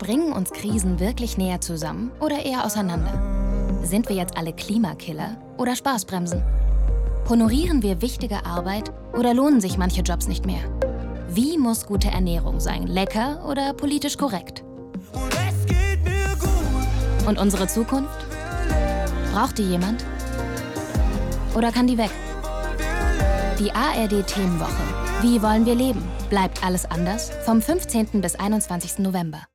Bringen uns Krisen wirklich näher zusammen oder eher auseinander? Sind wir jetzt alle Klimakiller oder Spaßbremsen? Honorieren wir wichtige Arbeit oder lohnen sich manche Jobs nicht mehr? Wie muss gute Ernährung sein? Lecker oder politisch korrekt? Und unsere Zukunft? Braucht die jemand? Oder kann die weg? Die ARD-Themenwoche. Wie wollen wir leben? Bleibt alles anders? Vom 15. bis 21. November.